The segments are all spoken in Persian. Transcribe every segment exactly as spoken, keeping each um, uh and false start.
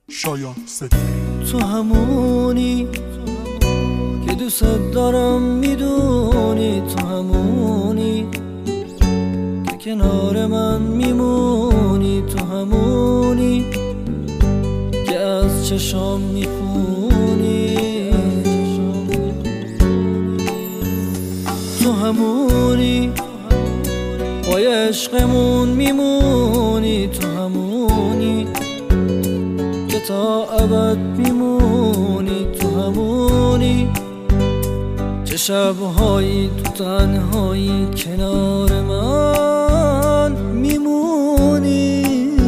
شایان صدیقی. تو همونی که دوست دارم، میدونی تو همونی که کنار من میمونی، تو همونی که از چشام میخونی، تو همونی پای عشقمون میمونی، تو همونی که تا ابد میمونی، تو همونی چه شبهایی تو تنهایی کنار من میمونی.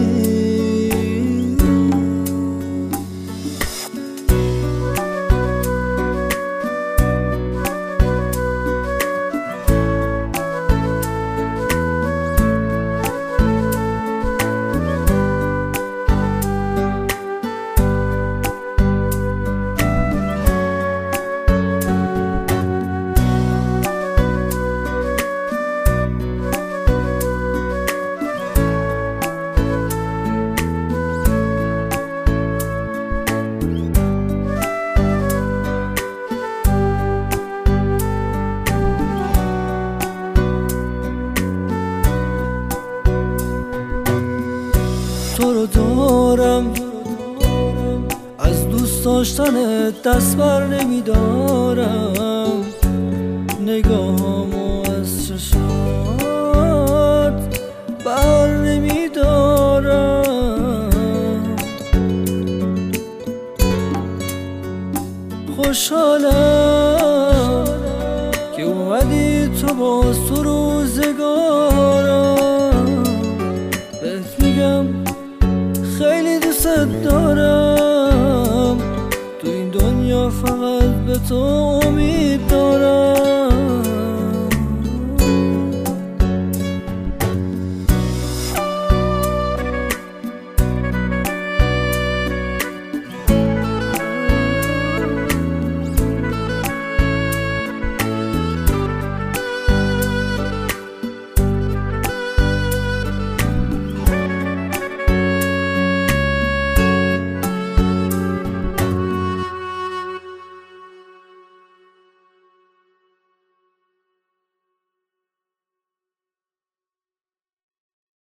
تو رو دارم، از دوست داشتن دست بر نمیدارم، نگاهامو از چشات بر نمیدارم. خوشحالم که اومدی تو باز تو روزگارم، بهت میگم خیلی دوست دارم، تو این دنیا فقط به تو امید دارم.